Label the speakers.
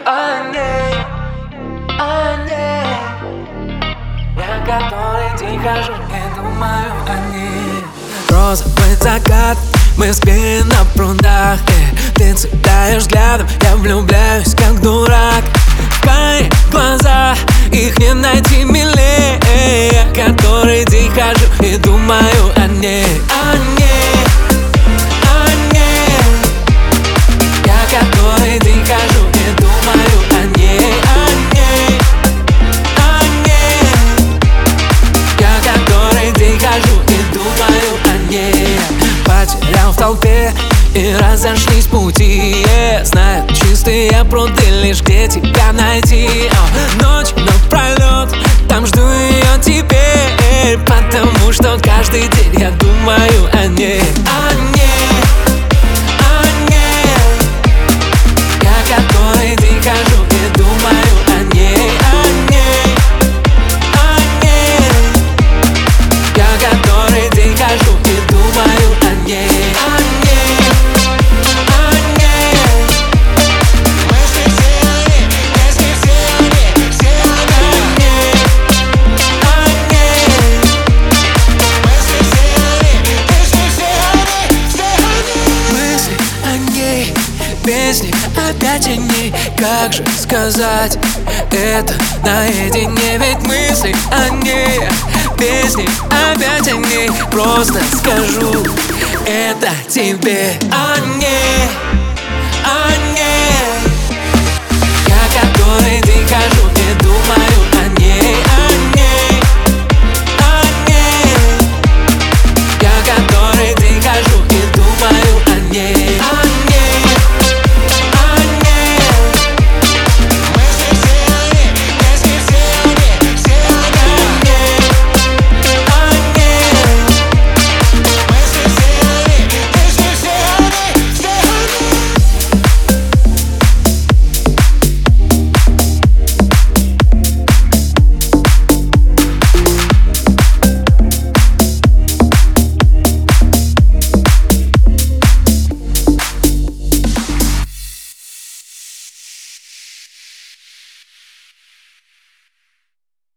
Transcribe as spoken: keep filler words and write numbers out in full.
Speaker 1: о ней, о ней. Я который день хожу и думаю о ней. Розовый закат, мы спим на прудах, и ты цепляешь взглядом, я влюбляюсь как дурак. В карие глаза, их не найти милее. Я который день хожу и думаю о ней, о ней, о ней. Я который день хожу и думаю о ней, о ней, о ней. Я который день хожу и думаю о ней. Потерял в толпе и разошлись пути. yeah. Знаю чистые пруды, лишь где тебя найти. oh. Ночь напролет, там жду ее теперь, потому что каждый день я думаю о ней, о ней, о ней. Я который день хожу и думаю о ней, о ней, о ней. Я который день хожу и думаю о ней, о ней, о ней. Мысли все они, мысли все они, все они о ней, о ней. Мысли все они, мысли все они, все они. Мысли о ней, песни опять о ней. Как же сказать это наедине? Ведь мысли о ней, песни опять о ней. Просто скажу это тебе, о ней.